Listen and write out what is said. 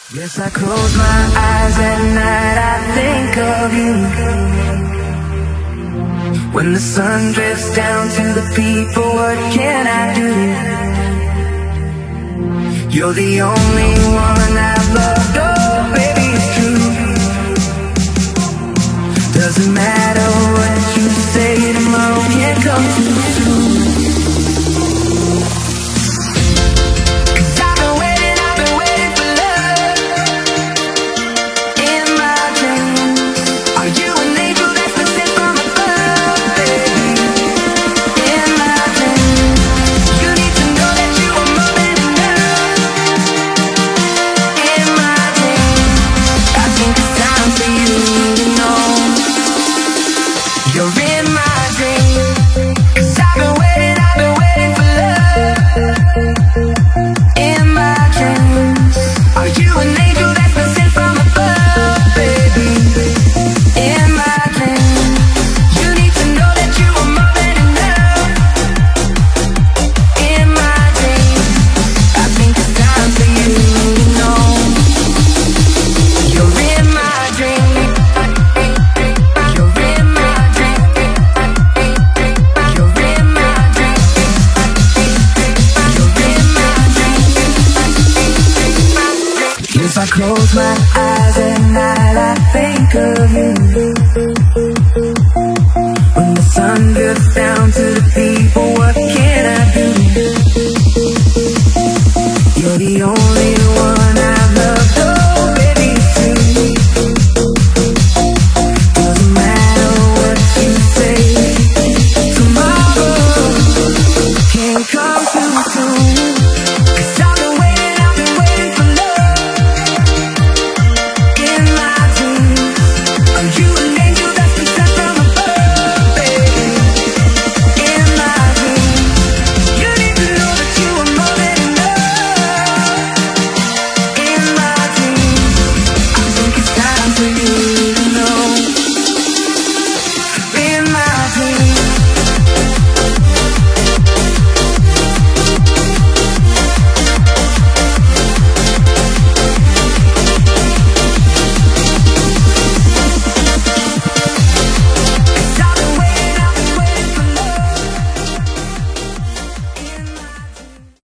Yes, I close my eyes at night, I think of you. When the sun drifts down to the people, what can I do? You're the only one I've loved, oh baby, it's true. Doesn't matter what you say, tomorrow can't come too soon. I close my eyes at night, I think of you. When the sun drifts down to the people,